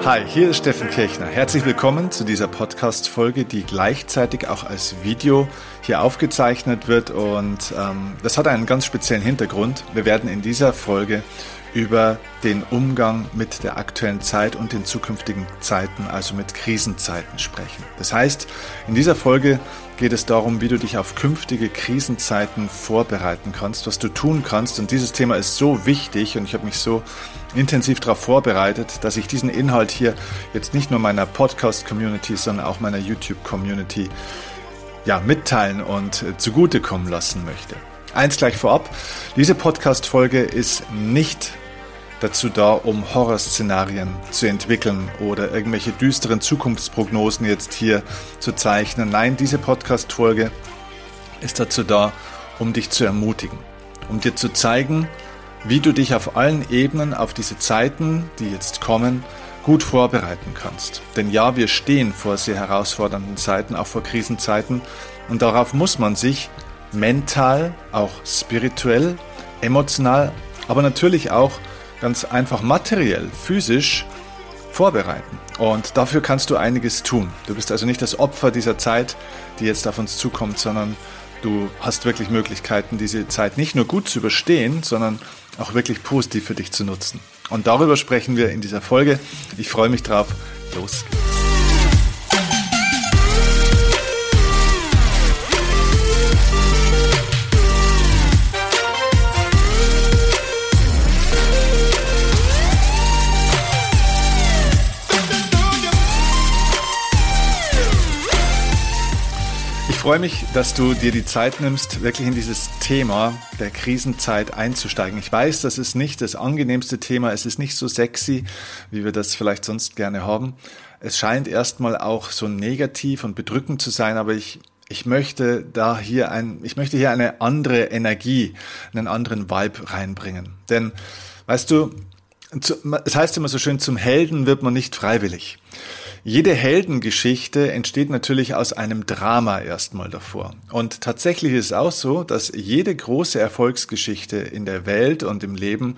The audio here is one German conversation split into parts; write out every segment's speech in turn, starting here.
Hi, hier ist Steffen Kirchner. Herzlich willkommen zu dieser Podcast-Folge, die gleichzeitig auch als Video hier aufgezeichnet wird. Und das hat einen ganz speziellen Hintergrund. Wir werden in dieser Folge über den Umgang mit der aktuellen Zeit und den zukünftigen Zeiten, also mit Krisenzeiten sprechen. Das heißt, in dieser Folge geht es darum, wie du dich auf künftige Krisenzeiten vorbereiten kannst, was du tun kannst. Und dieses Thema ist so wichtig und ich habe mich so intensiv darauf vorbereitet, dass ich diesen Inhalt hier jetzt nicht nur meiner Podcast-Community, sondern auch meiner YouTube-Community mitteilen und zugutekommen lassen möchte. Eins gleich vorab, diese Podcast-Folge ist nicht dazu da, um Horrorszenarien zu entwickeln oder irgendwelche düsteren Zukunftsprognosen jetzt hier zu zeichnen. Nein, diese Podcast-Folge ist dazu da, um dich zu ermutigen, um dir zu zeigen, wie du dich auf allen Ebenen auf diese Zeiten, die jetzt kommen, gut vorbereiten kannst. Denn ja, wir stehen vor sehr herausfordernden Zeiten, auch vor Krisenzeiten, und darauf muss man sich mental, auch spirituell, emotional, aber natürlich auch ganz einfach materiell, physisch vorbereiten. Und dafür kannst du einiges tun. Du bist also nicht das Opfer dieser Zeit, die jetzt auf uns zukommt, sondern du hast wirklich Möglichkeiten, diese Zeit nicht nur gut zu überstehen, sondern auch wirklich positiv für dich zu nutzen. Und darüber sprechen wir in dieser Folge. Ich freue mich drauf. Los geht's. Ich freue mich, dass du dir die Zeit nimmst, wirklich in dieses Thema der Krisenzeit einzusteigen. Ich weiß, das ist nicht das angenehmste Thema, es ist nicht so sexy, wie wir das vielleicht sonst gerne haben. Es scheint erstmal auch so negativ und bedrückend zu sein, aber ich möchte hier eine andere Energie, einen anderen Vibe reinbringen. Denn, weißt du, es heißt immer so schön, zum Helden wird man nicht freiwillig. Jede Heldengeschichte entsteht natürlich aus einem Drama erstmal davor. Und tatsächlich ist es auch so, dass jede große Erfolgsgeschichte in der Welt und im Leben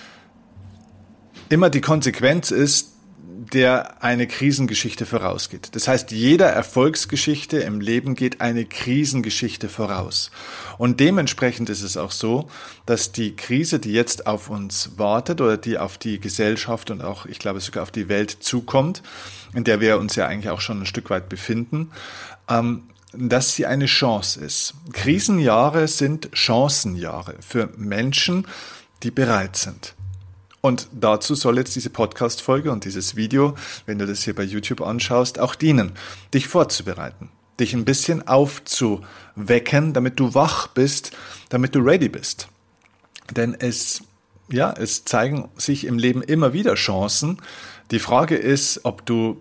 immer die Konsequenz ist, der eine Krisengeschichte vorausgeht. Das heißt, jeder Erfolgsgeschichte im Leben geht eine Krisengeschichte voraus. Und dementsprechend ist es auch so, dass die Krise, die jetzt auf uns wartet oder die auf die Gesellschaft und auch, ich glaube, sogar auf die Welt zukommt, in der wir uns ja eigentlich auch schon ein Stück weit befinden, dass sie eine Chance ist. Krisenjahre sind Chancenjahre für Menschen, die bereit sind. Und dazu soll jetzt diese Podcast-Folge und dieses Video, wenn du das hier bei YouTube anschaust, auch dienen, dich vorzubereiten, dich ein bisschen aufzuwecken, damit du wach bist, damit du ready bist. Denn es zeigen sich im Leben immer wieder Chancen. Die Frage ist, ob du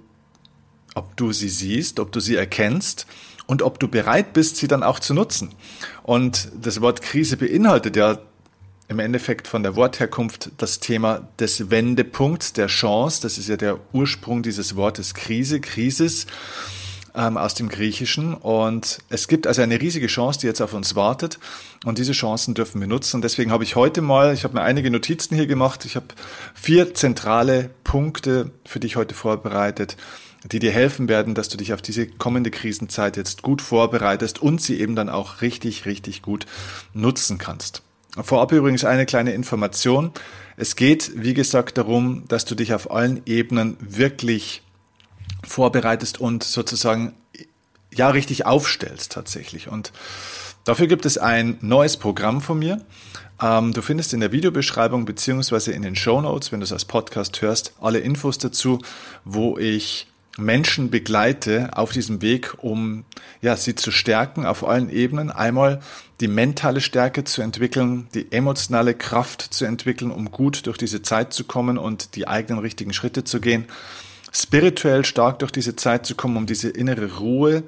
sie siehst, ob du sie erkennst und ob du bereit bist, sie dann auch zu nutzen. Und das Wort Krise beinhaltet ja im Endeffekt von der Wortherkunft das Thema des Wendepunkts, der Chance. Das ist ja der Ursprung dieses Wortes Krise, Krisis aus dem Griechischen. Und es gibt also eine riesige Chance, die jetzt auf uns wartet. Und diese Chancen dürfen wir nutzen. Und deswegen habe ich mir einige Notizen hier gemacht. Ich habe 4 zentrale Punkte für dich heute vorbereitet, die dir helfen werden, dass du dich auf diese kommende Krisenzeit jetzt gut vorbereitest und sie eben dann auch richtig, richtig gut nutzen kannst. Vorab übrigens eine kleine Information. Es geht, wie gesagt, darum, dass du dich auf allen Ebenen wirklich vorbereitest und sozusagen richtig aufstellst tatsächlich. Und dafür gibt es ein neues Programm von mir. Du findest in der Videobeschreibung beziehungsweise in den Shownotes, wenn du es als Podcast hörst, alle Infos dazu, wo ich Menschen begleite auf diesem Weg, um sie zu stärken auf allen Ebenen. Einmal die mentale Stärke zu entwickeln, die emotionale Kraft zu entwickeln, um gut durch diese Zeit zu kommen und die eigenen richtigen Schritte zu gehen. Spirituell stark durch diese Zeit zu kommen, um diese innere Ruhe,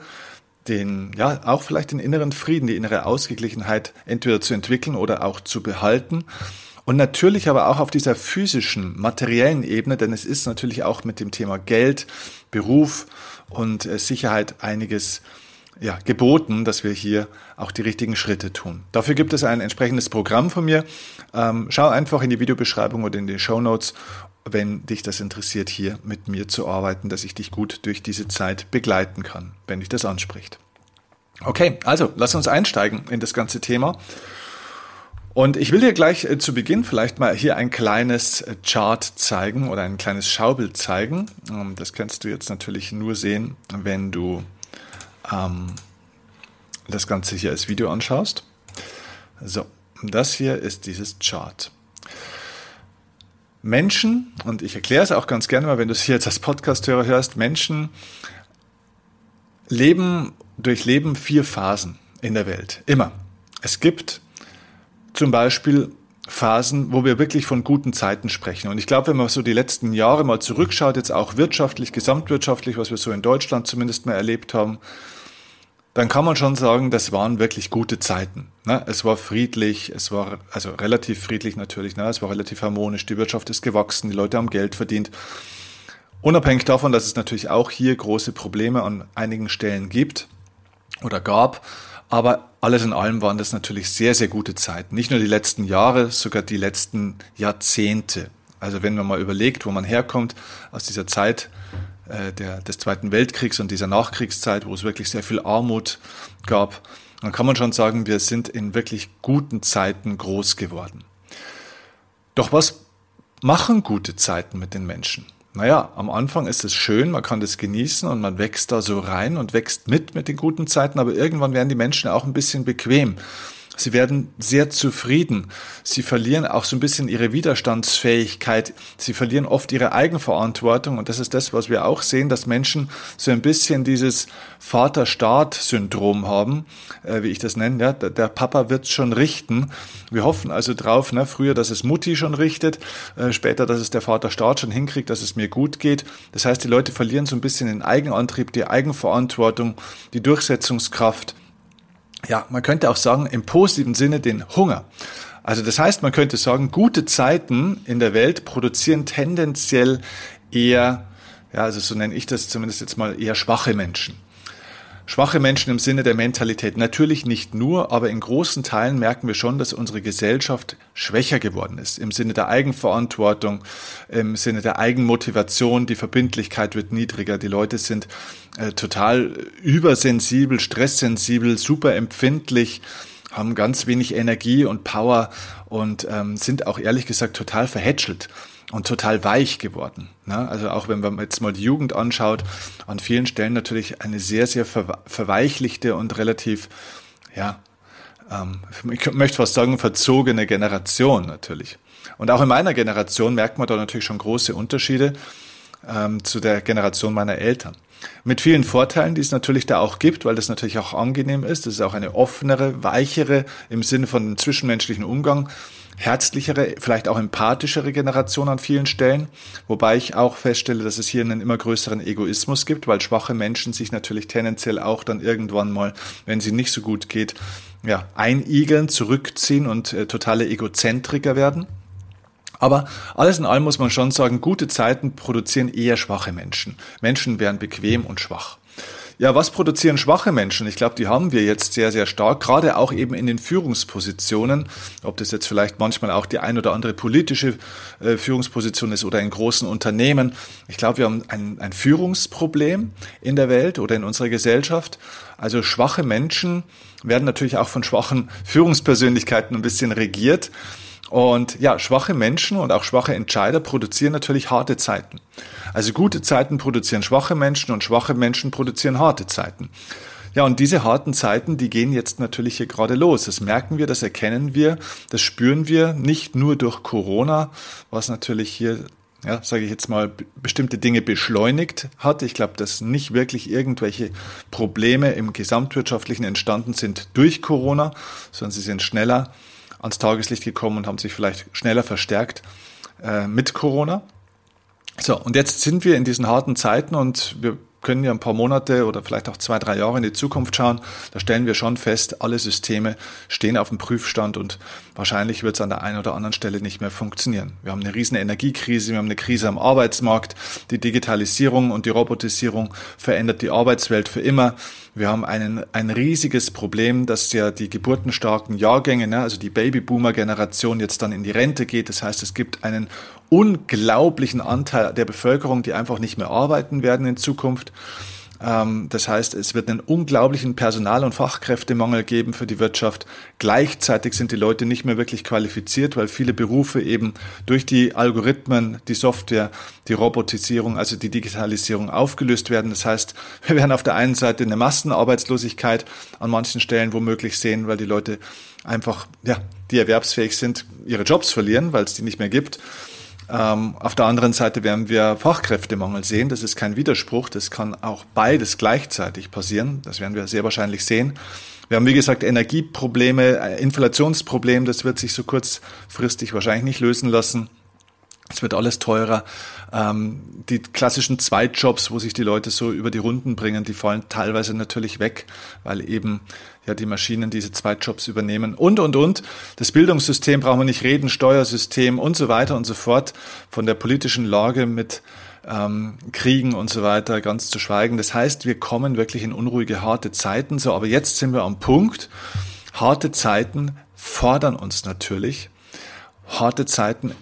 auch vielleicht den inneren Frieden, die innere Ausgeglichenheit entweder zu entwickeln oder auch zu behalten. Und natürlich aber auch auf dieser physischen, materiellen Ebene, denn es ist natürlich auch mit dem Thema Geld, Beruf und Sicherheit einiges geboten, dass wir hier auch die richtigen Schritte tun. Dafür gibt es ein entsprechendes Programm von mir. Schau einfach in die Videobeschreibung oder in die Shownotes wenn dich das interessiert, hier mit mir zu arbeiten, dass ich dich gut durch diese Zeit begleiten kann, wenn dich das anspricht. Okay, also lass uns einsteigen in das ganze Thema. Und ich will dir gleich zu Beginn vielleicht mal hier ein kleines Chart zeigen oder ein kleines Schaubild zeigen. Das kannst du jetzt natürlich nur sehen, wenn du das Ganze hier als Video anschaust. So, das hier ist dieses Chart. Menschen, und ich erkläre es auch ganz gerne mal, wenn du es hier jetzt als Podcast-Hörer hörst, Menschen durchleben 4 Phasen in der Welt. Immer. Es gibt zum Beispiel Phasen, wo wir wirklich von guten Zeiten sprechen. Und ich glaube, wenn man so die letzten Jahre mal zurückschaut, jetzt auch wirtschaftlich, gesamtwirtschaftlich, was wir so in Deutschland zumindest mal erlebt haben, dann kann man schon sagen, das waren wirklich gute Zeiten. Es war friedlich, es war also relativ friedlich natürlich, es war relativ harmonisch, die Wirtschaft ist gewachsen, die Leute haben Geld verdient. Unabhängig davon, dass es natürlich auch hier große Probleme an einigen Stellen gibt oder gab, aber alles in allem waren das natürlich sehr, sehr gute Zeiten. Nicht nur die letzten Jahre, sogar die letzten Jahrzehnte. Also wenn man mal überlegt, wo man herkommt, aus dieser Zeit des Zweiten Weltkriegs und dieser Nachkriegszeit, wo es wirklich sehr viel Armut gab, dann kann man schon sagen, wir sind in wirklich guten Zeiten groß geworden. Doch was machen gute Zeiten mit den Menschen? Naja, am Anfang ist es schön, man kann das genießen und man wächst da so rein und wächst mit den guten Zeiten, aber irgendwann werden die Menschen auch ein bisschen bequem. Sie werden sehr zufrieden. Sie verlieren auch so ein bisschen ihre Widerstandsfähigkeit. Sie verlieren oft ihre Eigenverantwortung. Und das ist das, was wir auch sehen, dass Menschen so ein bisschen dieses Vater-Staat-Syndrom haben, wie ich das nenne. Ja, der Papa wird schon richten. Wir hoffen also drauf, früher, dass es Mutti schon richtet, später, dass es der Vater-Staat schon hinkriegt, dass es mir gut geht. Das heißt, die Leute verlieren so ein bisschen den Eigenantrieb, die Eigenverantwortung, die Durchsetzungskraft. Ja, man könnte auch sagen, im positiven Sinne den Hunger. Also das heißt, man könnte sagen, gute Zeiten in der Welt produzieren tendenziell eher, also so nenne ich das zumindest jetzt mal, eher schwache Menschen. Schwache Menschen im Sinne der Mentalität. Natürlich nicht nur, aber in großen Teilen merken wir schon, dass unsere Gesellschaft schwächer geworden ist. Im Sinne der Eigenverantwortung, im Sinne der Eigenmotivation. Die Verbindlichkeit wird niedriger. Die Leute sind total übersensibel, stresssensibel, super empfindlich, haben ganz wenig Energie und Power und sind auch ehrlich gesagt total verhätschelt und total weich geworden. Also auch wenn man jetzt mal die Jugend anschaut, an vielen Stellen natürlich eine sehr, sehr verweichlichte und relativ, ich möchte fast sagen, verzogene Generation natürlich. Und auch in meiner Generation merkt man da natürlich schon große Unterschiede zu der Generation meiner Eltern. Mit vielen Vorteilen, die es natürlich da auch gibt, weil das natürlich auch angenehm ist. Das ist auch eine offenere, weichere, im Sinne von dem zwischenmenschlichen Umgang, herzlichere, vielleicht auch empathischere Generation an vielen Stellen. Wobei ich auch feststelle, dass es hier einen immer größeren Egoismus gibt, weil schwache Menschen sich natürlich tendenziell auch dann irgendwann mal, wenn sie nicht so gut geht, einigeln, zurückziehen und totale Egozentriker werden. Aber alles in allem muss man schon sagen, gute Zeiten produzieren eher schwache Menschen. Menschen werden bequem und schwach. Ja, was produzieren schwache Menschen? Ich glaube, die haben wir jetzt sehr, sehr stark, gerade auch eben in den Führungspositionen, ob das jetzt vielleicht manchmal auch die ein oder andere politische Führungsposition ist oder in großen Unternehmen. Ich glaube, wir haben ein Führungsproblem in der Welt oder in unserer Gesellschaft. Also schwache Menschen werden natürlich auch von schwachen Führungspersönlichkeiten ein bisschen regiert. Und ja, schwache Menschen und auch schwache Entscheider produzieren natürlich harte Zeiten. Also gute Zeiten produzieren schwache Menschen und schwache Menschen produzieren harte Zeiten. Ja, und diese harten Zeiten, die gehen jetzt natürlich hier gerade los. Das merken wir, das erkennen wir, das spüren wir nicht nur durch Corona, was natürlich hier, sage ich jetzt mal, bestimmte Dinge beschleunigt hat. Ich glaube, dass nicht wirklich irgendwelche Probleme im Gesamtwirtschaftlichen entstanden sind durch Corona, sondern sie sind schneller ans Tageslicht gekommen und haben sich vielleicht schneller verstärkt mit Corona. So, und jetzt sind wir in diesen harten Zeiten und wir können ja ein paar Monate oder vielleicht auch 2-3 Jahre in die Zukunft schauen. Da stellen wir schon fest, alle Systeme stehen auf dem Prüfstand und wahrscheinlich wird es an der einen oder anderen Stelle nicht mehr funktionieren. Wir haben eine riesen Energiekrise, wir haben eine Krise am Arbeitsmarkt, die Digitalisierung und die Robotisierung verändert die Arbeitswelt für immer. Wir haben ein riesiges Problem, dass ja die geburtenstarken Jahrgänge, also die Babyboomer-Generation jetzt dann in die Rente geht. Das heißt, es gibt einen unglaublichen Anteil der Bevölkerung, die einfach nicht mehr arbeiten werden in Zukunft. Das heißt, es wird einen unglaublichen Personal- und Fachkräftemangel geben für die Wirtschaft. Gleichzeitig sind die Leute nicht mehr wirklich qualifiziert, weil viele Berufe eben durch die Algorithmen, die Software, die Robotisierung, also die Digitalisierung aufgelöst werden. Das heißt, wir werden auf der einen Seite eine Massenarbeitslosigkeit an manchen Stellen womöglich sehen, weil die Leute einfach, die erwerbsfähig sind, ihre Jobs verlieren, weil es die nicht mehr gibt. Auf der anderen Seite werden wir Fachkräftemangel sehen. Das ist kein Widerspruch. Das kann auch beides gleichzeitig passieren. Das werden wir sehr wahrscheinlich sehen. Wir haben, wie gesagt, Energieprobleme, Inflationsproblem. Das wird sich so kurzfristig wahrscheinlich nicht lösen lassen. Es wird alles teurer. Die klassischen Zweitjobs, wo sich die Leute so über die Runden bringen, die fallen teilweise natürlich weg, weil eben die Maschinen diese Zweitjobs übernehmen und. Das Bildungssystem brauchen wir nicht reden, Steuersystem und so weiter und so fort. Von der politischen Lage mit Kriegen und so weiter ganz zu schweigen. Das heißt, wir kommen wirklich in unruhige, harte Zeiten. So, aber jetzt sind wir am Punkt. Harte Zeiten fordern uns natürlich. Harte Zeiten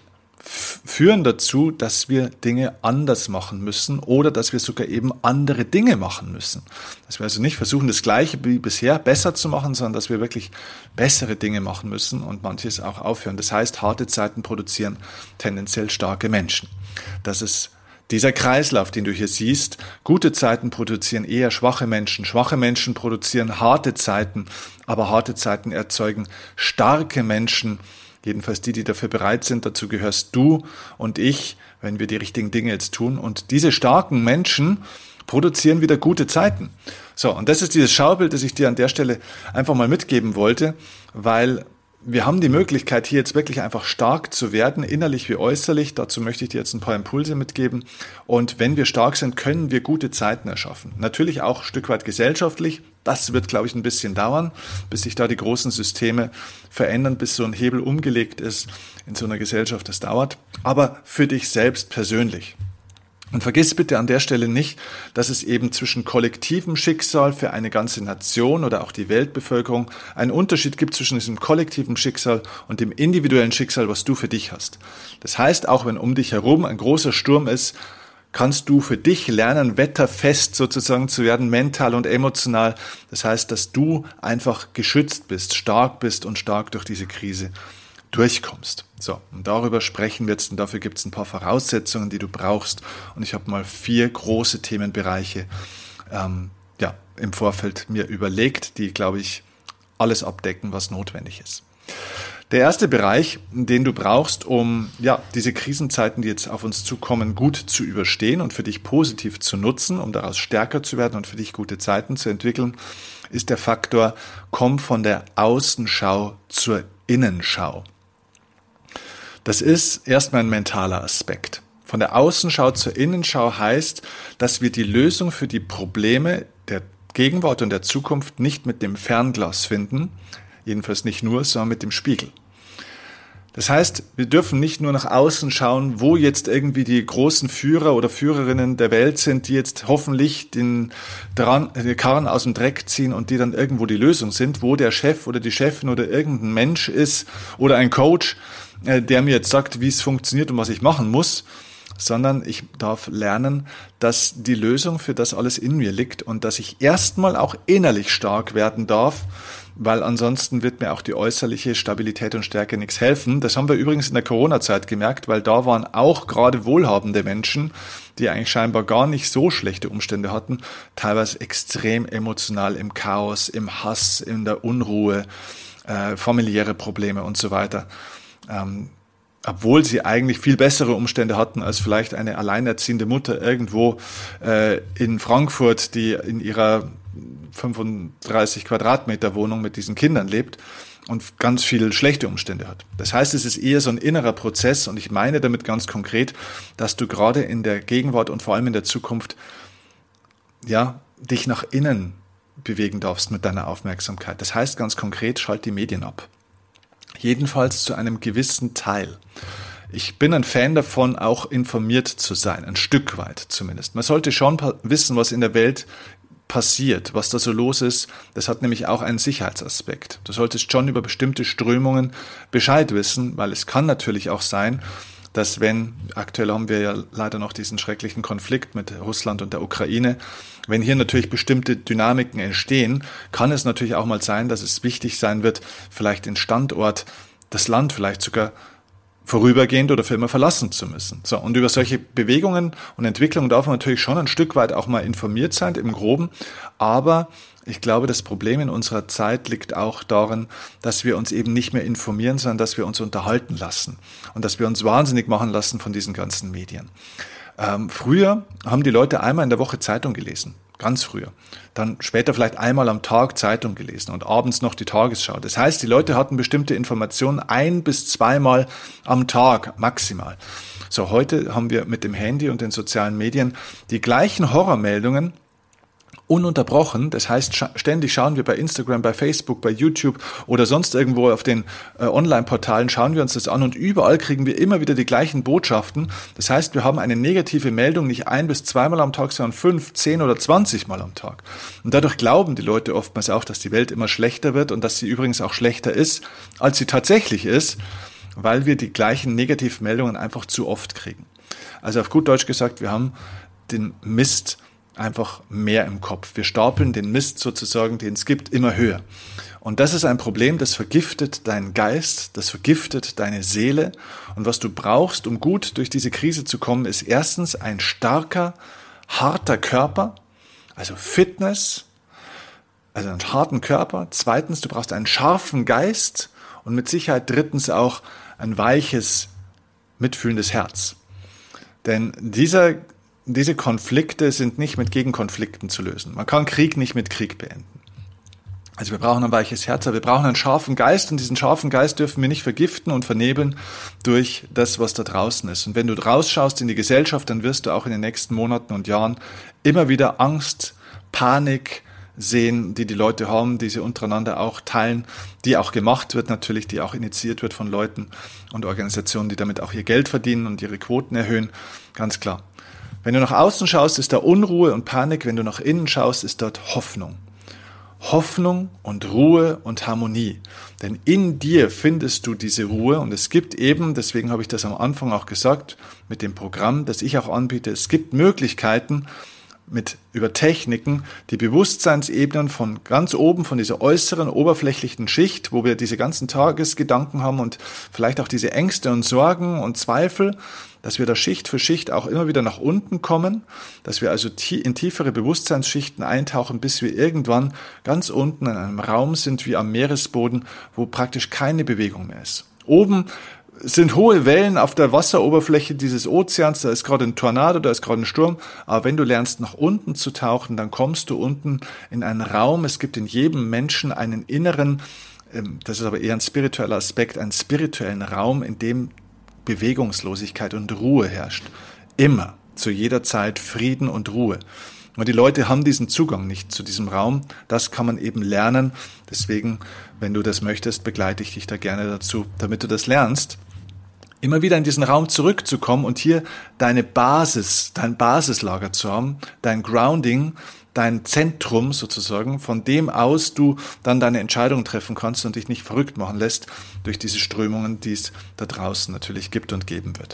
führen dazu, dass wir Dinge anders machen müssen oder dass wir sogar eben andere Dinge machen müssen. Dass wir also nicht versuchen, das Gleiche wie bisher besser zu machen, sondern dass wir wirklich bessere Dinge machen müssen und manches auch aufhören. Das heißt, harte Zeiten produzieren tendenziell starke Menschen. Das ist dieser Kreislauf, den du hier siehst. Gute Zeiten produzieren eher schwache Menschen produzieren harte Zeiten, aber harte Zeiten erzeugen starke Menschen. Jedenfalls die dafür bereit sind, dazu gehörst du und ich, wenn wir die richtigen Dinge jetzt tun. Und diese starken Menschen produzieren wieder gute Zeiten. So, und das ist dieses Schaubild, das ich dir an der Stelle einfach mal mitgeben wollte, weil wir haben die Möglichkeit, hier jetzt wirklich einfach stark zu werden, innerlich wie äußerlich. Dazu möchte ich dir jetzt ein paar Impulse mitgeben. Und wenn wir stark sind, können wir gute Zeiten erschaffen. Natürlich auch ein Stück weit gesellschaftlich. Das wird, glaube ich, ein bisschen dauern, bis sich da die großen Systeme verändern, bis so ein Hebel umgelegt ist in so einer Gesellschaft. Das dauert. Aber für dich selbst persönlich. Und vergiss bitte an der Stelle nicht, dass es eben zwischen kollektivem Schicksal für eine ganze Nation oder auch die Weltbevölkerung einen Unterschied gibt zwischen diesem kollektiven Schicksal und dem individuellen Schicksal, was du für dich hast. Das heißt, auch wenn um dich herum ein großer Sturm ist, kannst du für dich lernen, wetterfest sozusagen zu werden, mental und emotional. Das heißt, dass du einfach geschützt bist, stark bist und stark durch diese Krise durchkommst. So, und darüber sprechen wir jetzt und dafür gibt es ein paar Voraussetzungen, die du brauchst. Und ich habe mal 4 große Themenbereiche im Vorfeld mir überlegt, die, glaube ich, alles abdecken, was notwendig ist. Der erste Bereich, den du brauchst, um diese Krisenzeiten, die jetzt auf uns zukommen, gut zu überstehen und für dich positiv zu nutzen, um daraus stärker zu werden und für dich gute Zeiten zu entwickeln, ist der Faktor, komm von der Außenschau zur Innenschau. Das ist erstmal ein mentaler Aspekt. Von der Außenschau zur Innenschau heißt, dass wir die Lösung für die Probleme der Gegenwart und der Zukunft nicht mit dem Fernglas finden, jedenfalls nicht nur, sondern mit dem Spiegel. Das heißt, wir dürfen nicht nur nach außen schauen, wo jetzt irgendwie die großen Führer oder Führerinnen der Welt sind, die jetzt hoffentlich den Karren aus dem Dreck ziehen und die dann irgendwo die Lösung sind, wo der Chef oder die Chefin oder irgendein Mensch ist oder ein Coach, der mir jetzt sagt, wie es funktioniert und was ich machen muss, sondern ich darf lernen, dass die Lösung für das alles in mir liegt und dass ich erstmal auch innerlich stark werden darf, weil ansonsten wird mir auch die äußerliche Stabilität und Stärke nichts helfen. Das haben wir übrigens in der Corona-Zeit gemerkt, weil da waren auch gerade wohlhabende Menschen, die eigentlich scheinbar gar nicht so schlechte Umstände hatten, teilweise extrem emotional im Chaos, im Hass, in der Unruhe, familiäre Probleme und so weiter. Obwohl sie eigentlich viel bessere Umstände hatten als vielleicht eine alleinerziehende Mutter irgendwo in Frankfurt, die in ihrer 35 Quadratmeter Wohnung mit diesen Kindern lebt und ganz viele schlechte Umstände hat. Das heißt, es ist eher so ein innerer Prozess und ich meine damit ganz konkret, dass du gerade in der Gegenwart und vor allem in der Zukunft dich nach innen bewegen darfst mit deiner Aufmerksamkeit. Das heißt ganz konkret, schalt die Medien ab. Jedenfalls zu einem gewissen Teil. Ich bin ein Fan davon, auch informiert zu sein, ein Stück weit zumindest. Man sollte schon wissen, was in der Welt passiert, was da so los ist. Das hat nämlich auch einen Sicherheitsaspekt. Du solltest schon über bestimmte Strömungen Bescheid wissen, weil es kann natürlich auch sein, dass aktuell haben wir ja leider noch diesen schrecklichen Konflikt mit Russland und der Ukraine, wenn hier natürlich bestimmte Dynamiken entstehen, kann es natürlich auch mal sein, dass es wichtig sein wird, vielleicht den Standort, das Land vielleicht sogar vorübergehend oder für immer verlassen zu müssen. So, und über solche Bewegungen und Entwicklungen darf man natürlich schon ein Stück weit auch mal informiert sein, im Groben, aber ich glaube, das Problem in unserer Zeit liegt auch darin, dass wir uns eben nicht mehr informieren, sondern dass wir uns unterhalten lassen und dass wir uns wahnsinnig machen lassen von diesen ganzen Medien. Früher haben die Leute einmal in der Woche Zeitung gelesen, ganz früher. Dann später vielleicht einmal am Tag Zeitung gelesen und abends noch die Tagesschau. Das heißt, die Leute hatten bestimmte Informationen 1- bis 2-mal am Tag maximal. So, heute haben wir mit dem Handy und den sozialen Medien die gleichen Horrormeldungen ununterbrochen. Das heißt, ständig schauen wir bei Instagram, bei Facebook, bei YouTube oder sonst irgendwo auf den Online-Portalen, schauen wir uns das an und überall kriegen wir immer wieder die gleichen Botschaften. Das heißt, wir haben eine negative Meldung nicht 1- bis 2-mal am Tag, sondern 5, 10 oder 20-mal am Tag. Und dadurch glauben die Leute oftmals auch, dass die Welt immer schlechter wird und dass sie übrigens auch schlechter ist, als sie tatsächlich ist, weil wir die gleichen Negativmeldungen einfach zu oft kriegen. Also auf gut Deutsch gesagt, wir haben den Mist einfach mehr im Kopf. Wir stapeln den Mist sozusagen, den es gibt, immer höher. Und das ist ein Problem, das vergiftet deinen Geist, das vergiftet deine Seele. Und was du brauchst, um gut durch diese Krise zu kommen, ist erstens ein starker, harter Körper, also Fitness, also einen harten Körper. Zweitens, du brauchst einen scharfen Geist und mit Sicherheit drittens auch ein weiches, mitfühlendes Herz. Denn diese Konflikte sind nicht mit Gegenkonflikten zu lösen. Man kann Krieg nicht mit Krieg beenden. Also wir brauchen ein weiches Herz, aber wir brauchen einen scharfen Geist und diesen scharfen Geist dürfen wir nicht vergiften und vernebeln durch das, was da draußen ist. Und wenn du rausschaust in die Gesellschaft, dann wirst du auch in den nächsten Monaten und Jahren immer wieder Angst, Panik sehen, die Leute haben, die sie untereinander auch teilen, die auch gemacht wird natürlich, die auch initiiert wird von Leuten und Organisationen, die damit auch ihr Geld verdienen und ihre Quoten erhöhen, ganz klar. Wenn du nach außen schaust, ist da Unruhe und Panik. Wenn du nach innen schaust, ist dort Hoffnung. Hoffnung und Ruhe und Harmonie. Denn in dir findest du diese Ruhe und es gibt eben, deswegen habe ich das am Anfang auch gesagt, mit dem Programm, das ich auch anbiete, es gibt Möglichkeiten, über Techniken, die Bewusstseinsebenen von ganz oben, von dieser äußeren, oberflächlichen Schicht, wo wir diese ganzen Tagesgedanken haben und vielleicht auch diese Ängste und Sorgen und Zweifel, dass wir da Schicht für Schicht auch immer wieder nach unten kommen, dass wir also in tiefere Bewusstseinsschichten eintauchen, bis wir irgendwann ganz unten in einem Raum sind, wie am Meeresboden, wo praktisch keine Bewegung mehr ist. Oben sind hohe Wellen auf der Wasseroberfläche dieses Ozeans, da ist gerade ein Tornado, da ist gerade ein Sturm, aber wenn du lernst nach unten zu tauchen, dann kommst du unten in einen Raum, es gibt in jedem Menschen einen inneren, das ist aber eher ein spiritueller Aspekt, einen spirituellen Raum, in dem Bewegungslosigkeit und Ruhe herrscht. Immer, zu jeder Zeit Frieden und Ruhe. Und die Leute haben diesen Zugang nicht zu diesem Raum. Das kann man eben lernen. Deswegen, wenn du das möchtest, begleite ich dich da gerne dazu, damit du das lernst, immer wieder in diesen Raum zurückzukommen und hier deine Basis, dein Basislager zu haben, dein Grounding, dein Zentrum sozusagen, von dem aus du dann deine Entscheidungen treffen kannst und dich nicht verrückt machen lässt durch diese Strömungen, die es da draußen natürlich gibt und geben wird.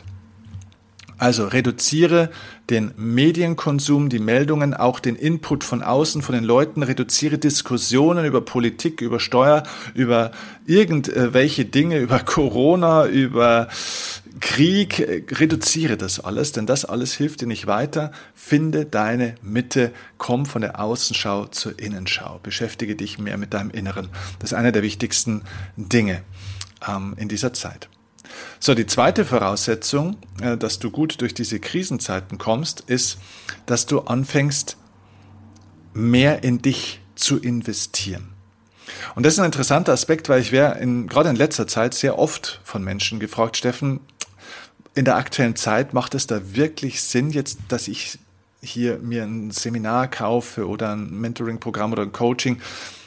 Also reduziere den Medienkonsum, die Meldungen, auch den Input von außen, von den Leuten, reduziere Diskussionen über Politik, über Steuer, über irgendwelche Dinge, über Corona, über Krieg, reduziere das alles, denn das alles hilft dir nicht weiter. Finde deine Mitte, komm von der Außenschau zur Innenschau, beschäftige dich mehr mit deinem Inneren. Das ist eine der wichtigsten Dinge in dieser Zeit. So, die zweite Voraussetzung, dass du gut durch diese Krisenzeiten kommst, ist, dass du anfängst, mehr in dich zu investieren. Und das ist ein interessanter Aspekt, weil ich gerade in letzter Zeit sehr oft von Menschen gefragt, Steffen, in der aktuellen Zeit macht es da wirklich Sinn jetzt, dass ich hier mir ein Seminar kaufe oder ein Mentoring-Programm oder ein Coaching?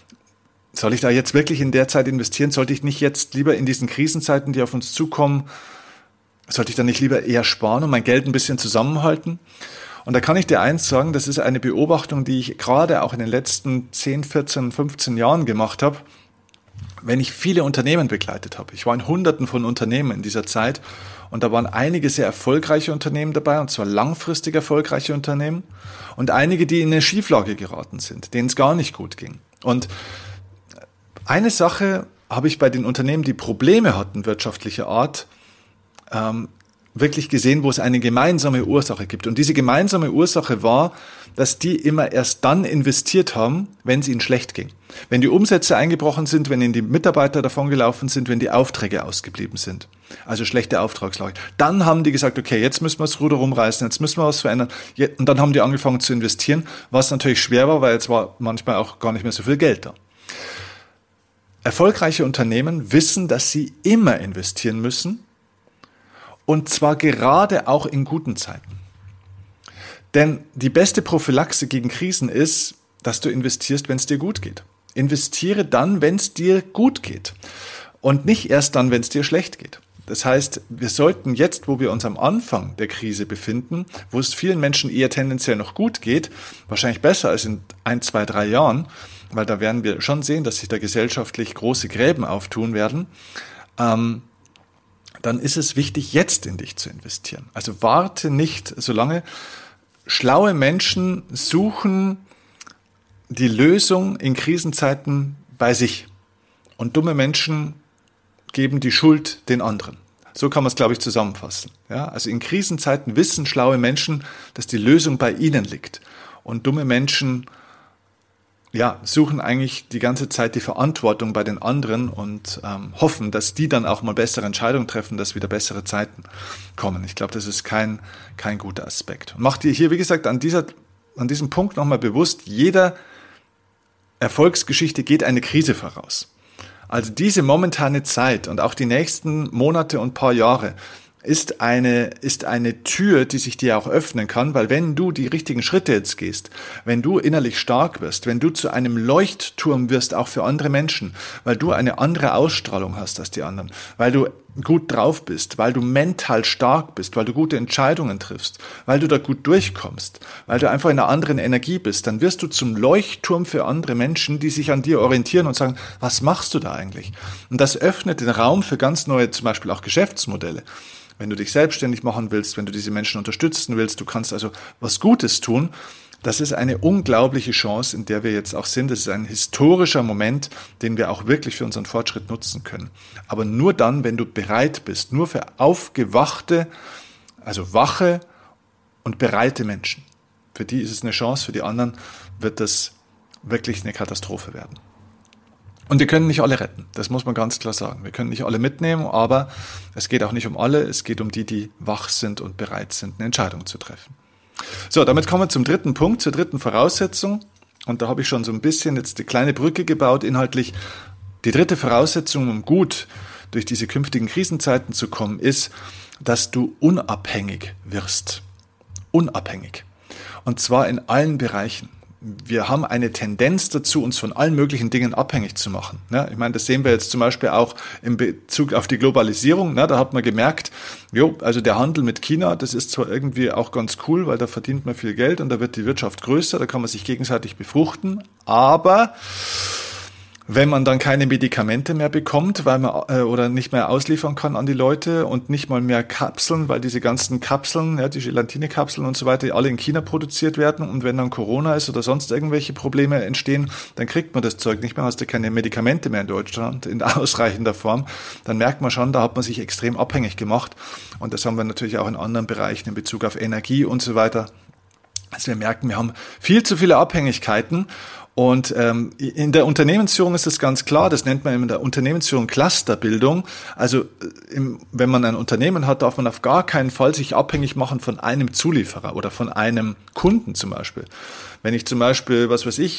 Soll ich da jetzt wirklich in der Zeit investieren? Sollte ich nicht jetzt lieber in diesen Krisenzeiten, die auf uns zukommen, sollte ich dann nicht lieber eher sparen und mein Geld ein bisschen zusammenhalten? Und da kann ich dir eins sagen, das ist eine Beobachtung, die ich gerade auch in den letzten 10, 14, 15 Jahren gemacht habe. wenn ich viele Unternehmen begleitet habe, ich war in Hunderten von Unternehmen in dieser Zeit und da waren einige sehr erfolgreiche Unternehmen dabei, und zwar langfristig erfolgreiche Unternehmen, und einige, die in eine Schieflage geraten sind, denen es gar nicht gut ging. Und eine Sache habe ich bei den Unternehmen, die Probleme hatten wirtschaftlicher Art, wirklich gesehen, wo es eine gemeinsame Ursache gibt. Und diese gemeinsame Ursache war, dass die immer erst dann investiert haben, wenn es ihnen schlecht ging. Wenn die Umsätze eingebrochen sind, wenn ihnen die Mitarbeiter davongelaufen sind, wenn die Aufträge ausgeblieben sind. Also schlechte Auftragslage. Dann haben die gesagt, okay, jetzt müssen wir das Ruder rumreißen, jetzt müssen wir was verändern. Und dann haben die angefangen zu investieren, was natürlich schwer war, weil jetzt war manchmal auch gar nicht mehr so viel Geld da. Erfolgreiche Unternehmen wissen, dass sie immer investieren müssen, und zwar gerade auch in guten Zeiten. Denn die beste Prophylaxe gegen Krisen ist, dass du investierst, wenn es dir gut geht. Investiere dann, wenn es dir gut geht. Und nicht erst dann, wenn es dir schlecht geht. Das heißt, wir sollten jetzt, wo wir uns am Anfang der Krise befinden, wo es vielen Menschen eher tendenziell noch gut geht, wahrscheinlich besser als in 1, 2, 3 Jahren, weil da werden wir schon sehen, dass sich da gesellschaftlich große Gräben auftun werden, dann ist es wichtig, jetzt in dich zu investieren. Also warte nicht so lange. Schlaue Menschen suchen die Lösung in Krisenzeiten bei sich. Und dumme Menschen geben die Schuld den anderen. So kann man es, glaube ich, zusammenfassen. Ja, also in Krisenzeiten wissen schlaue Menschen, dass die Lösung bei ihnen liegt. Und dumme Menschen suchen eigentlich die ganze Zeit die Verantwortung bei den anderen und hoffen, dass die dann auch mal bessere Entscheidungen treffen, dass wieder bessere Zeiten kommen. Ich glaube, das ist kein guter Aspekt. Und mach dir hier, wie gesagt, an diesem Punkt nochmal bewusst, jeder Erfolgsgeschichte geht eine Krise voraus. Also diese momentane Zeit und auch die nächsten Monate und paar Jahre ist eine Tür, die sich dir auch öffnen kann, weil wenn du die richtigen Schritte jetzt gehst, wenn du innerlich stark wirst, wenn du zu einem Leuchtturm wirst, auch für andere Menschen, weil du eine andere Ausstrahlung hast als die anderen, weil du gut drauf bist, weil du mental stark bist, weil du gute Entscheidungen triffst, weil du da gut durchkommst, weil du einfach in einer anderen Energie bist, dann wirst du zum Leuchtturm für andere Menschen, die sich an dir orientieren und sagen, was machst du da eigentlich? Und das öffnet den Raum für ganz neue, zum Beispiel auch Geschäftsmodelle. Wenn du dich selbstständig machen willst, wenn du diese Menschen unterstützen willst, du kannst also was Gutes tun. Das ist eine unglaubliche Chance, in der wir jetzt auch sind. Das ist ein historischer Moment, den wir auch wirklich für unseren Fortschritt nutzen können. Aber nur dann, wenn du bereit bist, nur für aufgewachte, also wache und bereite Menschen. Für die ist es eine Chance, für die anderen wird das wirklich eine Katastrophe werden. Und wir können nicht alle retten, das muss man ganz klar sagen. Wir können nicht alle mitnehmen, aber es geht auch nicht um alle, es geht um die, die wach sind und bereit sind, eine Entscheidung zu treffen. So, damit kommen wir zum dritten Punkt, zur dritten Voraussetzung. Und da habe ich schon so ein bisschen jetzt eine kleine Brücke gebaut, inhaltlich. Die dritte Voraussetzung, um gut durch diese künftigen Krisenzeiten zu kommen, ist, dass du unabhängig wirst. Unabhängig. Und zwar in allen Bereichen. Wir haben eine Tendenz dazu, uns von allen möglichen Dingen abhängig zu machen. Ja, ich meine, das sehen wir jetzt zum Beispiel auch in Bezug auf die Globalisierung. Da hat man gemerkt, also der Handel mit China, das ist zwar irgendwie auch ganz cool, weil da verdient man viel Geld und da wird die Wirtschaft größer, da kann man sich gegenseitig befruchten, aber wenn man dann keine Medikamente mehr bekommt, weil man oder nicht mehr ausliefern kann an die Leute und nicht mal mehr Kapseln, weil diese ganzen Kapseln, die Gelatine-Kapseln und so weiter, alle in China produziert werden, und wenn dann Corona ist oder sonst irgendwelche Probleme entstehen, dann kriegt man das Zeug nicht mehr, hast du keine Medikamente mehr in Deutschland in ausreichender Form, dann merkt man schon, da hat man sich extrem abhängig gemacht, und das haben wir natürlich auch in anderen Bereichen in Bezug auf Energie und so weiter. Also wir merken, wir haben viel zu viele Abhängigkeiten. Und in der Unternehmensführung ist es ganz klar, das nennt man in der Unternehmensführung Clusterbildung. Also wenn man ein Unternehmen hat, darf man auf gar keinen Fall sich abhängig machen von einem Zulieferer oder von einem Kunden zum Beispiel. Wenn ich zum Beispiel,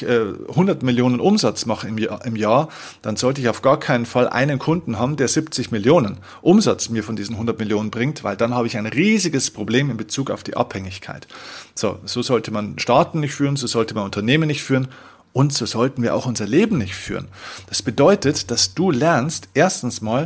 100 Millionen Umsatz mache im Jahr, dann sollte ich auf gar keinen Fall einen Kunden haben, der 70 Millionen Umsatz mir von diesen 100 Millionen bringt, weil dann habe ich ein riesiges Problem in Bezug auf die Abhängigkeit. So sollte man Staaten nicht führen, so sollte man Unternehmen nicht führen. Und so sollten wir auch unser Leben nicht führen. Das bedeutet, dass du lernst, erstens mal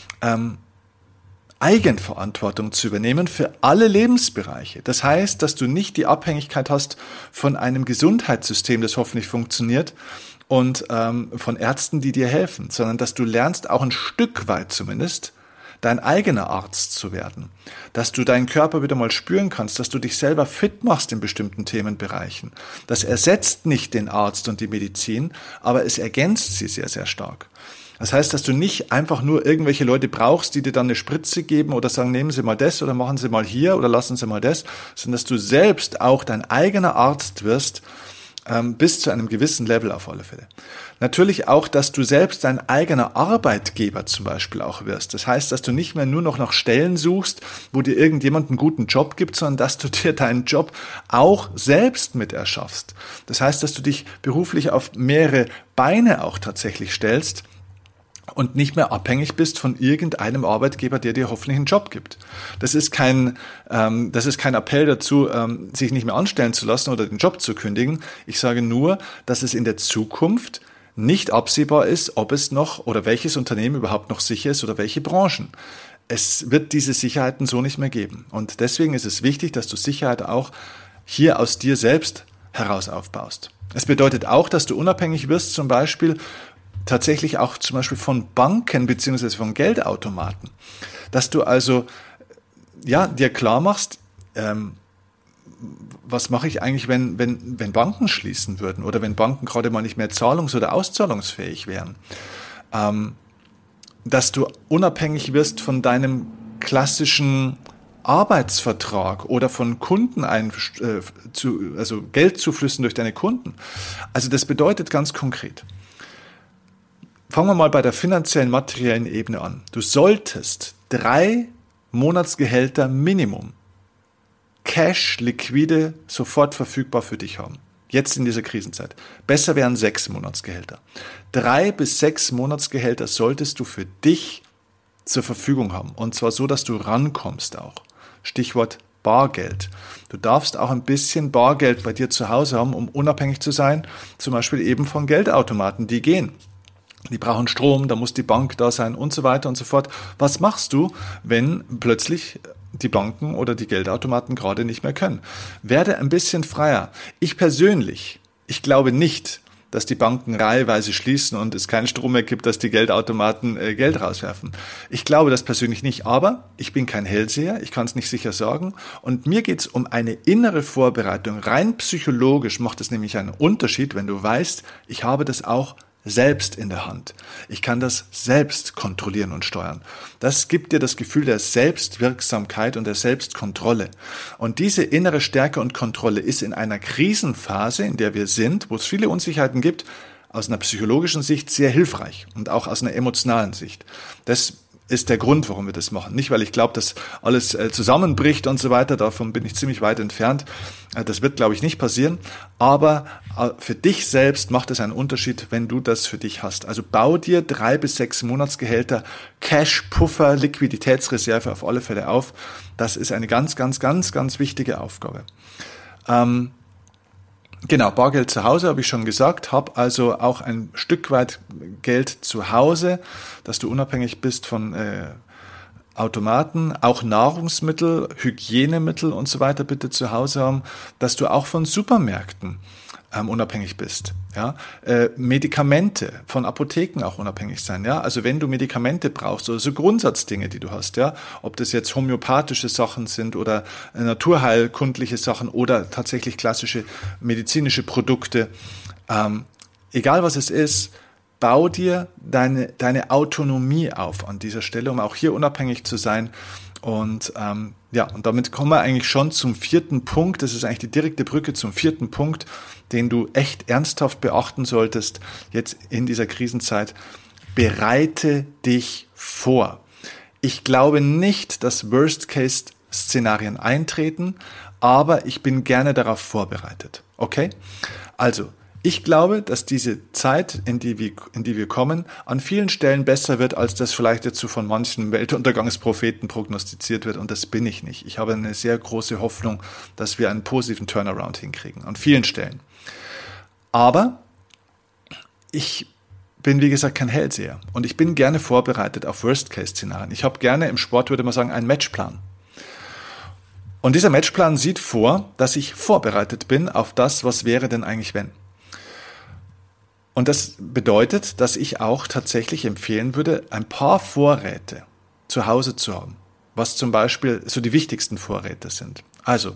Eigenverantwortung zu übernehmen für alle Lebensbereiche. Das heißt, dass du nicht die Abhängigkeit hast von einem Gesundheitssystem, das hoffentlich funktioniert, und von Ärzten, die dir helfen, sondern dass du lernst, auch ein Stück weit zumindest, dein eigener Arzt zu werden, dass du deinen Körper wieder mal spüren kannst, dass du dich selber fit machst in bestimmten Themenbereichen. Das ersetzt nicht den Arzt und die Medizin, aber es ergänzt sie sehr, sehr stark. Das heißt, dass du nicht einfach nur irgendwelche Leute brauchst, die dir dann eine Spritze geben oder sagen, nehmen Sie mal das oder machen Sie mal hier oder lassen Sie mal das, sondern dass du selbst auch dein eigener Arzt wirst, bis zu einem gewissen Level auf alle Fälle. Natürlich auch, dass du selbst dein eigener Arbeitgeber zum Beispiel auch wirst. Das heißt, dass du nicht mehr nur noch nach Stellen suchst, wo dir irgendjemand einen guten Job gibt, sondern dass du dir deinen Job auch selbst mit erschaffst. Das heißt, dass du dich beruflich auf mehrere Beine auch tatsächlich stellst und nicht mehr abhängig bist von irgendeinem Arbeitgeber, der dir hoffentlich einen Job gibt. Das ist kein Appell dazu, sich nicht mehr anstellen zu lassen oder den Job zu kündigen. Ich sage nur, dass es in der Zukunft nicht absehbar ist, ob es noch oder welches Unternehmen überhaupt noch sicher ist oder welche Branchen. Es wird diese Sicherheiten so nicht mehr geben. Und deswegen ist es wichtig, dass du Sicherheit auch hier aus dir selbst heraus aufbaust. Es bedeutet auch, dass du unabhängig wirst, zum Beispiel tatsächlich auch zum Beispiel von Banken beziehungsweise von Geldautomaten. Dass du also dir klar machst, was mache ich eigentlich, wenn Banken schließen würden oder wenn Banken gerade mal nicht mehr zahlungs- oder auszahlungsfähig wären. Dass du unabhängig wirst von deinem klassischen Arbeitsvertrag oder von also Geldzuflüssen durch deine Kunden. Also das bedeutet ganz konkret, fangen wir mal bei der finanziellen, materiellen Ebene an. Du solltest 3 Monatsgehälter Minimum Cash, liquide, sofort verfügbar für dich haben. Jetzt in dieser Krisenzeit. Besser wären 6 Monatsgehälter. 3 bis 6 Monatsgehälter solltest du für dich zur Verfügung haben. Und zwar so, dass du rankommst auch. Stichwort Bargeld. Du darfst auch ein bisschen Bargeld bei dir zu Hause haben, um unabhängig zu sein, zum Beispiel eben von Geldautomaten, die gehen. Die brauchen Strom, da muss die Bank da sein und so weiter und so fort. Was machst du, wenn plötzlich die Banken oder die Geldautomaten gerade nicht mehr können? Werde ein bisschen freier. Ich glaube nicht, dass die Banken reiheweise schließen und es keinen Strom mehr gibt, dass die Geldautomaten Geld rauswerfen. Ich glaube das persönlich nicht, aber ich bin kein Hellseher, ich kann es nicht sicher sagen. Und mir geht es um eine innere Vorbereitung. Rein psychologisch macht es nämlich einen Unterschied, wenn du weißt, ich habe das auch selbst in der Hand. Ich kann das selbst kontrollieren und steuern. Das gibt dir das Gefühl der Selbstwirksamkeit und der Selbstkontrolle. Und diese innere Stärke und Kontrolle ist in einer Krisenphase, in der wir sind, wo es viele Unsicherheiten gibt, aus einer psychologischen Sicht sehr hilfreich und auch aus einer emotionalen Sicht. Das ist der Grund, warum wir das machen. Nicht, weil ich glaube, dass alles zusammenbricht und so weiter. Davon bin ich ziemlich weit entfernt. Das wird, glaube ich, nicht passieren. Aber für dich selbst macht es einen Unterschied, wenn du das für dich hast. Also bau dir 3 bis 6 Monatsgehälter Cash, Puffer, Liquiditätsreserve auf alle Fälle auf. Das ist eine ganz, ganz, ganz, ganz wichtige Aufgabe. Genau, Bargeld zu Hause, habe ich schon gesagt, hab also auch ein Stück weit Geld zu Hause, dass du unabhängig bist von Automaten, auch Nahrungsmittel, Hygienemittel und so weiter bitte zu Hause haben, dass du auch von Supermärkten unabhängig bist. Ja, Medikamente von Apotheken auch unabhängig sein. Ja, also wenn du Medikamente brauchst oder so Grundsatzdinge, die du hast, ja, ob das jetzt homöopathische Sachen sind oder naturheilkundliche Sachen oder tatsächlich klassische medizinische Produkte, egal was es ist, bau dir deine Autonomie auf an dieser Stelle, um auch hier unabhängig zu sein. Und und damit kommen wir eigentlich schon zum 4. Punkt. Das ist eigentlich die direkte Brücke zum 4. Punkt, den du echt ernsthaft beachten solltest jetzt in dieser Krisenzeit. Bereite dich vor. Ich glaube nicht, dass Worst-Case-Szenarien eintreten, aber ich bin gerne darauf vorbereitet. Okay? Also, ich glaube, dass diese Zeit, in die wir kommen, an vielen Stellen besser wird, als das vielleicht jetzt so von manchen Weltuntergangspropheten prognostiziert wird. Und das bin ich nicht. Ich habe eine sehr große Hoffnung, dass wir einen positiven Turnaround hinkriegen. An vielen Stellen. Aber ich bin, wie gesagt, kein Hellseher. Und ich bin gerne vorbereitet auf Worst-Case-Szenarien. Ich habe gerne im Sport, würde man sagen, einen Matchplan. Und dieser Matchplan sieht vor, dass ich vorbereitet bin auf das, was wäre denn eigentlich wenn. Und das bedeutet, dass ich auch tatsächlich empfehlen würde, ein paar Vorräte zu Hause zu haben, was zum Beispiel so die wichtigsten Vorräte sind. Also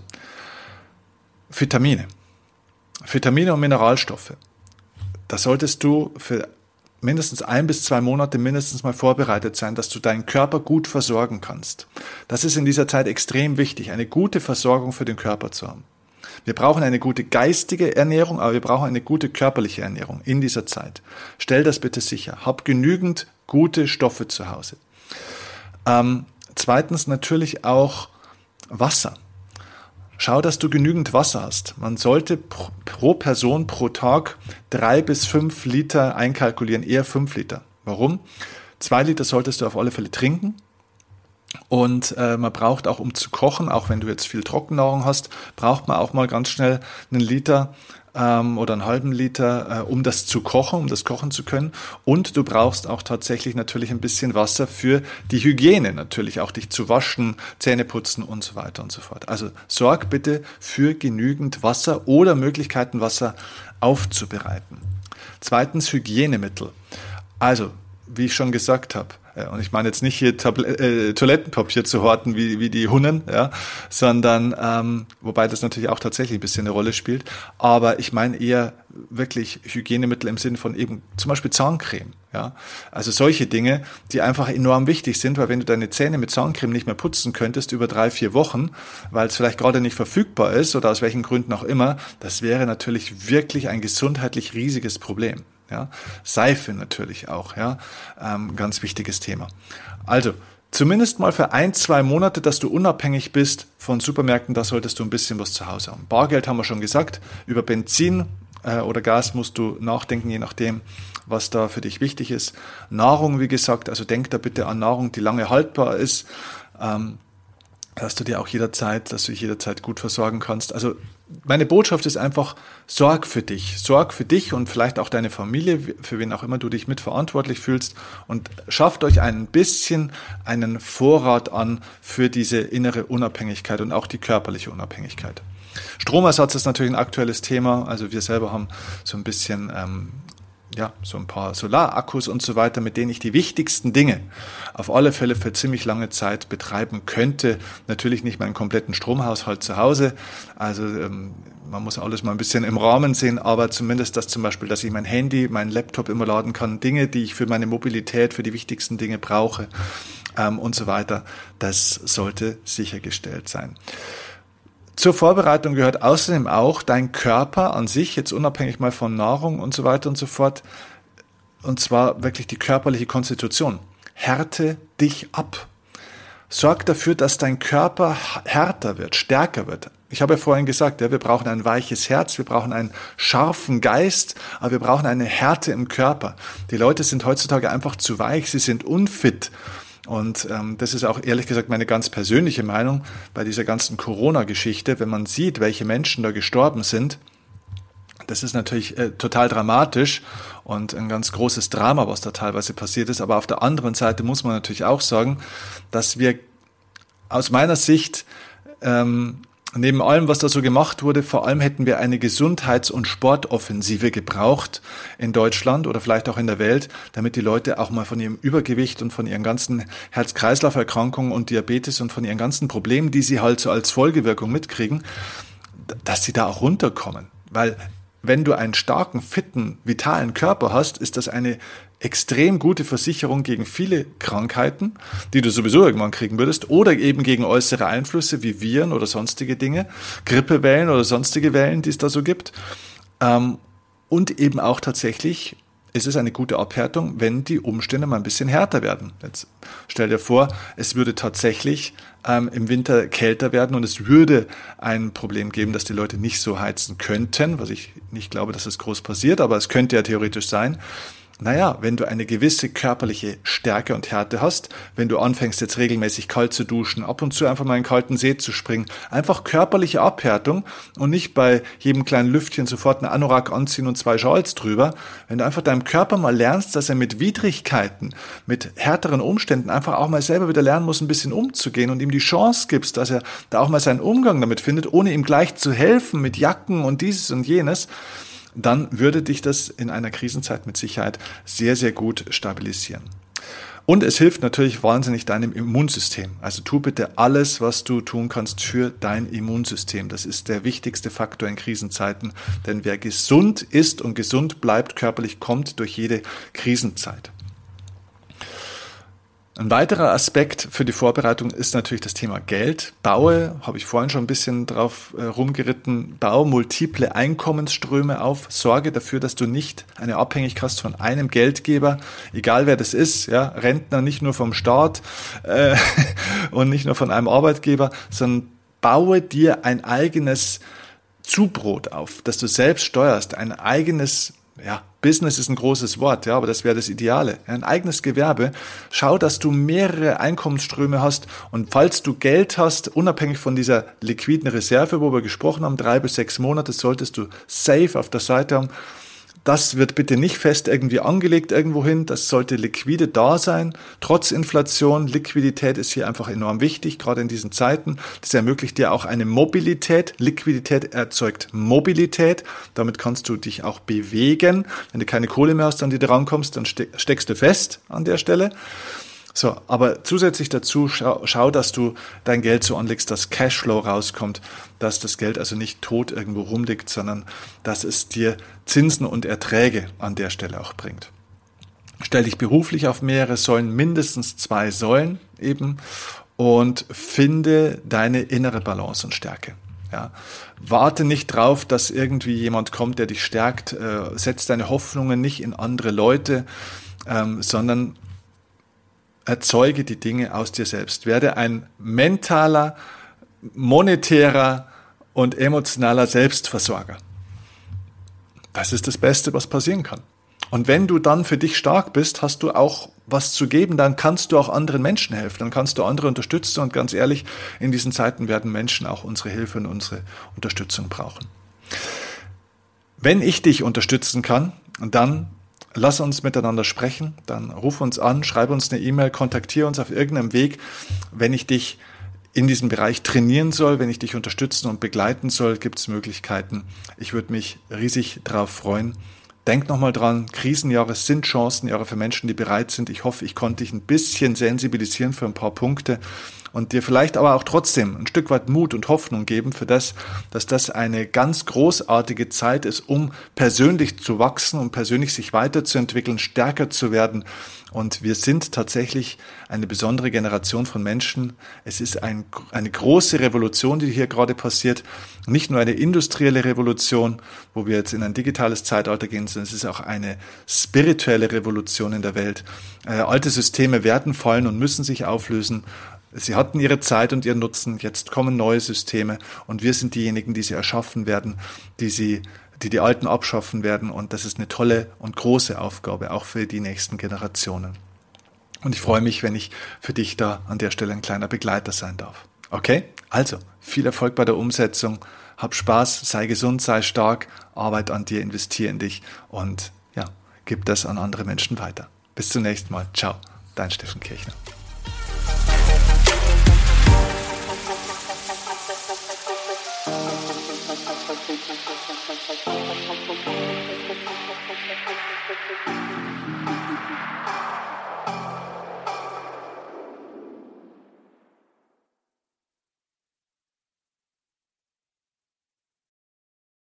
Vitamine und Mineralstoffe. Da solltest du für mindestens 1 bis 2 Monate mindestens mal vorbereitet sein, dass du deinen Körper gut versorgen kannst. Das ist in dieser Zeit extrem wichtig, eine gute Versorgung für den Körper zu haben. Wir brauchen eine gute geistige Ernährung, aber wir brauchen eine gute körperliche Ernährung in dieser Zeit. Stell das bitte sicher. Hab genügend gute Stoffe zu Hause. Zweitens natürlich auch Wasser. Schau, dass du genügend Wasser hast. Man sollte pro Person pro Tag 3 bis 5 Liter einkalkulieren, eher 5 Liter. Warum? 2 Liter solltest du auf alle Fälle trinken. Und man braucht auch, um zu kochen, auch wenn du jetzt viel Trockennahrung hast, braucht man auch mal ganz schnell 1 Liter oder einen halben Liter, um das zu kochen, um das kochen zu können. Und du brauchst auch tatsächlich natürlich ein bisschen Wasser für die Hygiene, natürlich auch dich zu waschen, Zähne putzen und so weiter und so fort. Also sorg bitte für genügend Wasser oder Möglichkeiten, Wasser aufzubereiten. Zweitens Hygienemittel. Also, wie ich schon gesagt habe, und ich meine jetzt nicht hier Toilettenpapier zu horten wie die Hunnen, ja, sondern, wobei das natürlich auch tatsächlich ein bisschen eine Rolle spielt, aber ich meine eher wirklich Hygienemittel im Sinne von eben zum Beispiel Zahncreme, ja. Also solche Dinge, die einfach enorm wichtig sind, weil wenn du deine Zähne mit Zahncreme nicht mehr putzen könntest über 3-4 Wochen, weil es vielleicht gerade nicht verfügbar ist oder aus welchen Gründen auch immer, das wäre natürlich wirklich ein gesundheitlich riesiges Problem. Ja, Seife natürlich auch, ja, ganz wichtiges Thema. Also, zumindest mal für 1-2 Monate, dass du unabhängig bist von Supermärkten, da solltest du ein bisschen was zu Hause haben. Bargeld haben wir schon gesagt, über Benzin oder Gas musst du nachdenken, je nachdem, was da für dich wichtig ist. Nahrung, wie gesagt, also denk da bitte an Nahrung, die lange haltbar ist, dass du dich jederzeit gut versorgen kannst. Also meine Botschaft ist einfach, sorg für dich und vielleicht auch deine Familie, für wen auch immer du dich mitverantwortlich fühlst und schafft euch ein bisschen einen Vorrat an für diese innere Unabhängigkeit und auch die körperliche Unabhängigkeit. Stromersatz ist natürlich ein aktuelles Thema, also wir selber haben so ein bisschen so ein paar Solarakkus und so weiter, mit denen ich die wichtigsten Dinge auf alle Fälle für ziemlich lange Zeit betreiben könnte. Natürlich nicht meinen kompletten Stromhaushalt zu Hause, also man muss alles mal ein bisschen im Rahmen sehen, aber zumindest das zum Beispiel, dass ich mein Handy, meinen Laptop immer laden kann, Dinge, die ich für meine Mobilität, für die wichtigsten Dinge brauche und so weiter, das sollte sichergestellt sein. Zur Vorbereitung gehört außerdem auch dein Körper an sich, jetzt unabhängig mal von Nahrung und so weiter und so fort, und zwar wirklich die körperliche Konstitution. Härte dich ab. Sorg dafür, dass dein Körper härter wird, stärker wird. Ich habe ja vorhin gesagt, wir brauchen ein weiches Herz, wir brauchen einen scharfen Geist, aber wir brauchen eine Härte im Körper. Die Leute sind heutzutage einfach zu weich, sie sind unfit. Und das ist auch ehrlich gesagt meine ganz persönliche Meinung bei dieser ganzen Corona-Geschichte. Wenn man sieht, welche Menschen da gestorben sind, das ist natürlich total dramatisch und ein ganz großes Drama, was da teilweise passiert ist. Aber auf der anderen Seite muss man natürlich auch sagen, dass wir aus meiner Sicht neben allem, was da so gemacht wurde, vor allem hätten wir eine Gesundheits- und Sportoffensive gebraucht in Deutschland oder vielleicht auch in der Welt, damit die Leute auch mal von ihrem Übergewicht und von ihren ganzen Herz-Kreislauf-Erkrankungen und Diabetes und von ihren ganzen Problemen, die sie halt so als Folgewirkung mitkriegen, dass sie da auch runterkommen. Weil wenn du einen starken, fitten, vitalen Körper hast, ist das eine extrem gute Versicherung gegen viele Krankheiten, die du sowieso irgendwann kriegen würdest, oder eben gegen äußere Einflüsse wie Viren oder sonstige Dinge, Grippewellen oder sonstige Wellen, die es da so gibt. Und eben auch tatsächlich ist es eine gute Abhärtung, wenn die Umstände mal ein bisschen härter werden. Jetzt stell dir vor, es würde tatsächlich im Winter kälter werden und es würde ein Problem geben, dass die Leute nicht so heizen könnten, was ich nicht glaube, dass es groß passiert, aber es könnte ja theoretisch sein. Naja, wenn du eine gewisse körperliche Stärke und Härte hast, wenn du anfängst jetzt regelmäßig kalt zu duschen, ab und zu einfach mal in einen kalten See zu springen, einfach körperliche Abhärtung und nicht bei jedem kleinen Lüftchen sofort einen Anorak anziehen und 2 Schals drüber. Wenn du einfach deinem Körper mal lernst, dass er mit Widrigkeiten, mit härteren Umständen einfach auch mal selber wieder lernen muss, ein bisschen umzugehen und ihm die Chance gibst, dass er da auch mal seinen Umgang damit findet, ohne ihm gleich zu helfen mit Jacken und dieses und jenes, dann würde dich das in einer Krisenzeit mit Sicherheit sehr, sehr gut stabilisieren. Und es hilft natürlich wahnsinnig deinem Immunsystem. Also tu bitte alles, was du tun kannst für dein Immunsystem. Das ist der wichtigste Faktor in Krisenzeiten. Denn wer gesund ist und gesund bleibt körperlich, kommt durch jede Krisenzeit. Ein weiterer Aspekt für die Vorbereitung ist natürlich das Thema Geld. Baue, habe ich vorhin schon ein bisschen drauf rumgeritten, baue multiple Einkommensströme auf. Sorge dafür, dass du nicht eine Abhängigkeit hast von einem Geldgeber, egal wer das ist, ja, Rentner nicht nur vom Staat und nicht nur von einem Arbeitgeber, sondern baue dir ein eigenes Zubrot auf, das du selbst steuerst, ein eigenes Business ist ein großes Wort, ja, aber das wäre das Ideale. Ein eigenes Gewerbe. Schau, dass du mehrere Einkommensströme hast und falls du Geld hast, unabhängig von dieser liquiden Reserve, wo wir gesprochen haben, 3 bis 6 Monate solltest du safe auf der Seite haben. Das wird bitte nicht fest irgendwie angelegt irgendwohin, das sollte liquide da sein, trotz Inflation. Liquidität ist hier einfach enorm wichtig, gerade in diesen Zeiten. Das ermöglicht dir auch eine Mobilität. Liquidität erzeugt Mobilität, damit kannst du dich auch bewegen. Wenn du keine Kohle mehr hast, an die du rankommst, dann steckst du fest an der Stelle. So, aber zusätzlich dazu schau, dass du dein Geld so anlegst, dass Cashflow rauskommt, dass das Geld also nicht tot irgendwo rumliegt, sondern dass es dir Zinsen und Erträge an der Stelle auch bringt. Stell dich beruflich auf mehrere Säulen, mindestens 2 Säulen eben, und finde deine innere Balance und Stärke. Ja, warte nicht drauf, dass irgendwie jemand kommt, der dich stärkt. Setz deine Hoffnungen nicht in andere Leute, sondern erzeuge die Dinge aus dir selbst. Werde ein mentaler, monetärer und emotionaler Selbstversorger. Das ist das Beste, was passieren kann. Und wenn du dann für dich stark bist, hast du auch was zu geben, dann kannst du auch anderen Menschen helfen, dann kannst du andere unterstützen und ganz ehrlich, in diesen Zeiten werden Menschen auch unsere Hilfe und unsere Unterstützung brauchen. Wenn ich dich unterstützen kann, dann lass uns miteinander sprechen, dann ruf uns an, schreib uns eine E-Mail, kontaktiere uns auf irgendeinem Weg. Wenn ich dich in diesem Bereich trainieren soll, wenn ich dich unterstützen und begleiten soll, gibt es Möglichkeiten. Ich würde mich riesig darauf freuen. Denk nochmal dran, Krisenjahre sind Chancenjahre für Menschen, die bereit sind. Ich hoffe, ich konnte dich ein bisschen sensibilisieren für ein paar Punkte und dir vielleicht aber auch trotzdem ein Stück weit Mut und Hoffnung geben für das, dass das eine ganz großartige Zeit ist, um persönlich zu wachsen, um persönlich sich weiterzuentwickeln, stärker zu werden. Und wir sind tatsächlich eine besondere Generation von Menschen. Es ist eine große Revolution, die hier gerade passiert. Nicht nur eine industrielle Revolution, wo wir jetzt in ein digitales Zeitalter gehen, sondern es ist auch eine spirituelle Revolution in der Welt. Alte Systeme werden fallen und müssen sich auflösen. Sie hatten ihre Zeit und ihren Nutzen. Jetzt kommen neue Systeme und wir sind diejenigen, die sie erschaffen werden, die alten abschaffen werden. Und das ist eine tolle und große Aufgabe, auch für die nächsten Generationen. Und ich freue mich, wenn ich für dich da an der Stelle ein kleiner Begleiter sein darf. Okay? Also, viel Erfolg bei der Umsetzung. Hab Spaß, sei gesund, sei stark, arbeit an dir, investiere in dich und ja, gib das an andere Menschen weiter. Bis zum nächsten Mal. Ciao, dein Steffen Kirchner.